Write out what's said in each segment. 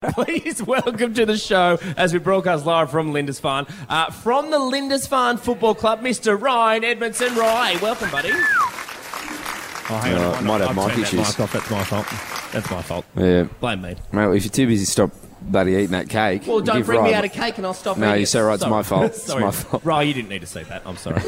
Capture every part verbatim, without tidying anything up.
Please welcome to the show as we broadcast live from Lindisfarne. Uh, from the Lindisfarne Football Club, Mister Ryan Edmondson. Ryan, welcome, buddy. Oh, hang Uh, on. might have I've mic turned that issues. mic off. That's my fault. That's my fault. Yeah. Blame me. Mate, if you're too busy, stop bloody eating that cake. Well, don't Give bring me Ryan- out a cake and I'll stop No, eating you're it. so right, it's Sorry. my fault. It's Sorry. my fault. Ryan, you didn't need to say that. I'm sorry.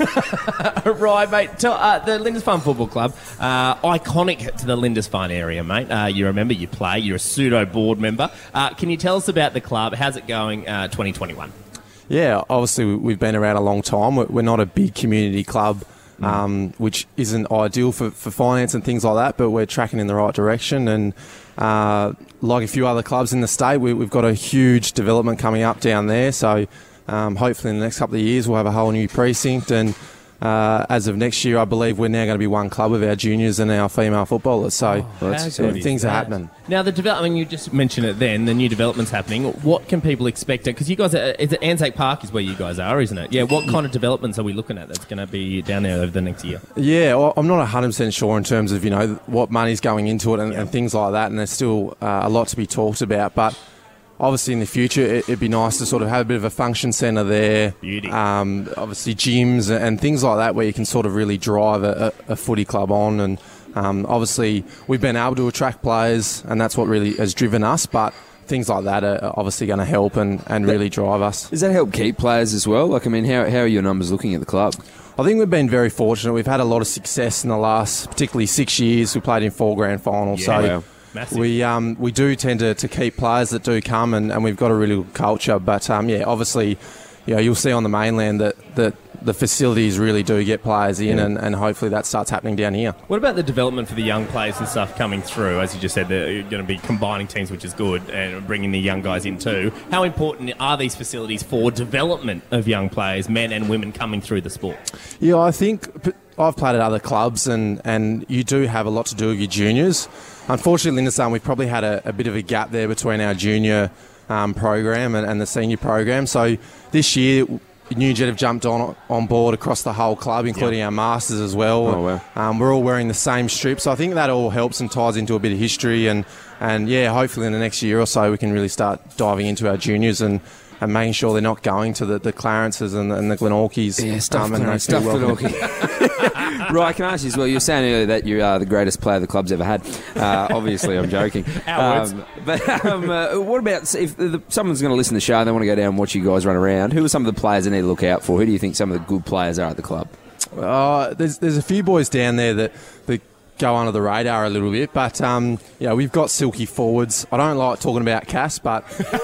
Right, mate. Tell, uh, the Lindisfarne Football Club, uh, iconic to the Lindisfarne area, mate. Uh, you remember, you play, you're a pseudo board member. Uh, can you tell us about the club? How's it going uh, twenty twenty-one? Yeah, obviously we- we've been around a long time. We're we're not a big community club, um, which isn't ideal for, for finance and things like that, but we're tracking in the right direction. And uh, like a few other clubs in the state, we, we've got a huge development coming up down there. So um, hopefully in the next couple of years we'll have a whole new precinct. And uh, as of next year, I believe we're now going to be one club with our juniors and our female footballers. So How so good is things are that? happening. Now, the development, you just mentioned it then, the new development's happening. What can people expect? Because you guys, are, is it Anzac Park is where you guys are, isn't it? Yeah, what kind of developments are we looking at that's going to be down there over the next year? Yeah, well, I'm not one hundred percent sure in terms of, you know, what money's going into it and, and things like that, and there's still uh, a lot to be talked about. But obviously in the future, it, it'd be nice to sort of have a bit of a function centre there. Beauty. Um, obviously gyms and, and things like that where you can sort of really drive a, a, a footy club on. And um, obviously we've been able to attract players, and that's what really has driven us. But things like that are obviously going to help and, and really drive us. Does that help keep players as well? Like, I mean, how, how are your numbers looking at the club? I think we've been very fortunate. We've had a lot of success in the last, particularly six years. We played in four grand finals. Yeah, so wow. Massive. we um, we do tend to, to keep players that do come, and, and we've got a really good culture. But um, yeah, obviously, you know, you'll see on the mainland that, that the facilities really do get players in, Yeah. and, and hopefully that starts happening down here. What about the development for the young players and stuff coming through? As you just said, they're going to be combining teams, which is good, and bringing the young guys in too. How important are these facilities for development of young players, men and women, coming through the sport? Yeah, I think p- I've played at other clubs, and, and you do have a lot to do with your juniors. Unfortunately, Lindisfarne, we've probably had a, a bit of a gap there between our junior um, program and, and the senior program. So this year, Newjet have jumped on on board across the whole club, including our masters as well. Oh, wow. Um, we're all wearing the same strip, so I think that all helps and ties into a bit of history. And, and yeah, hopefully in the next year or so we can really start diving into our juniors and, and making sure they're not going to the, the Clarences and the, and the Glenorchies. Yeah, stuff um, and Clarence, they feel stuff welcome. Glenorchy. Right, I can ask you as well. You were saying earlier that you are the greatest player the club's ever had. Uh, obviously, I'm joking. Our words. Um, but um, uh, what about if the, someone's going to listen to the show and they want to go down and watch you guys run around? Who are some of the players they need to look out for? Who do you think some of the good players are at the club? Uh, there's there's a few boys down there that, that go under the radar a little bit, but um, yeah, we've got silky forwards. I don't like talking about Cass, but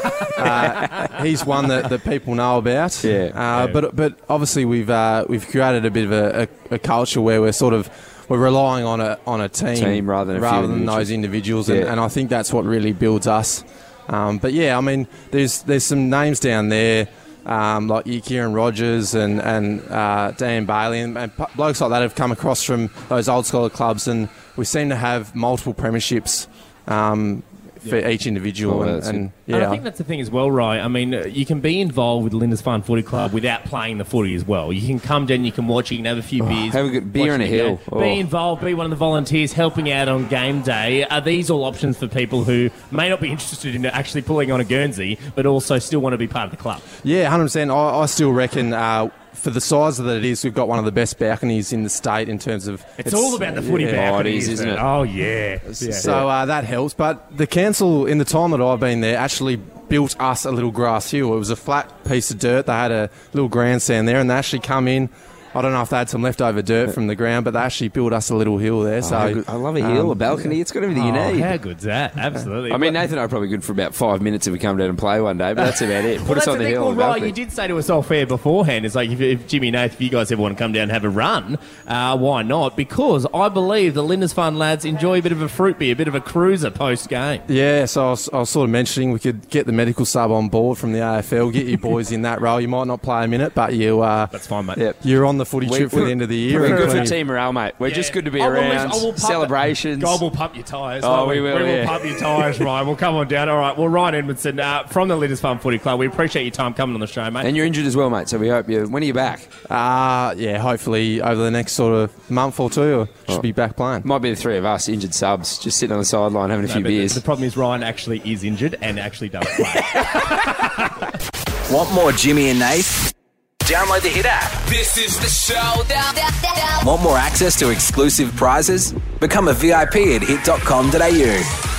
uh, he's one that, that people know about. Yeah. Uh, but but obviously we've uh, we've created a bit of a, a, a culture where we're sort of we're relying on a on a team, Team rather than a few rather than individuals. those individuals, and, Yeah. and I think that's what really builds us. Um, but yeah, I mean, there's there's some names down there. Um, like Kieran Rogers and, and uh, Dan Bailey and, and p- blokes like that have come across from those old scholar clubs, and we seem to have multiple premierships um, for each individual. Oh, and, that's and And I yeah, think that's the thing as well, Ryan. I mean, uh, you can be involved with Lindisfarne Footy Club without playing the footy as well. You can come down, you can watch, you can have a few beers. have a good beer watch and a the hill. game, Oh. Be involved, be one of the volunteers helping out on game day. Are these all options for people who may not be interested in actually pulling on a Guernsey, but also still want to be part of the club? yeah, one hundred percent. I, I still reckon uh, for the size that it is, we've got one of the best balconies in the state in terms of... It's, all about the footy yeah. balcony, Oh, it is, isn't it? Oh, yeah. yeah. So uh, that helps. But the council, in the time that I've been there, actually built us a little grass hill. It was a flat piece of dirt. They had a little grandstand there, and they actually come in. I don't know if they had some leftover dirt from the ground, but they actually built us a little hill there. So Oh, I love a hill, um, a balcony. It's got everything you Oh, need. how good's that? Absolutely. I mean, Nathan and I are probably good for about five minutes if we come down and play one day, but that's about it. Put Well, us that's on the thing. hill. Well, and right, balcony. you did say to us off air beforehand, it's like if, if Jimmy Nath, if you guys ever want to come down and have a run, uh, why not? Because I believe the Lindisfarne lads enjoy a bit of a fruit beer, a bit of a cruiser post game. Yeah, so I was, I was sort of mentioning we could get the medical sub on board from the A F L, get you boys in that role. You might not play a minute, but you uh, That's fine, mate. Yep. you're on the footy We- trip for we- the end of the year. We're and good for plenty- team morale, mate. We're just good to be Oh, well, around. listen, oh, we'll pump Celebrations. The, God, we'll pump your tyres. Oh, won't we will, We will yeah. pump your tyres, Ryan. We'll come on down. All right. Well, Ryan Edmondson uh, from the Linders Farm Footy Club. We appreciate your time coming on the show, mate. And you're injured as well, mate, so we hope you... When are you back? Uh, yeah, hopefully over the next sort of month or two, I should Oh. be back playing. Might be the three of us, injured subs, just sitting on the sideline having a No, few but the, beers. the problem is Ryan actually is injured and actually does play. Want more Jimmy and Nath? Download the Hit app. This is the showdown. Want more access to exclusive prizes? Become a V I P at hit dot com dot a u.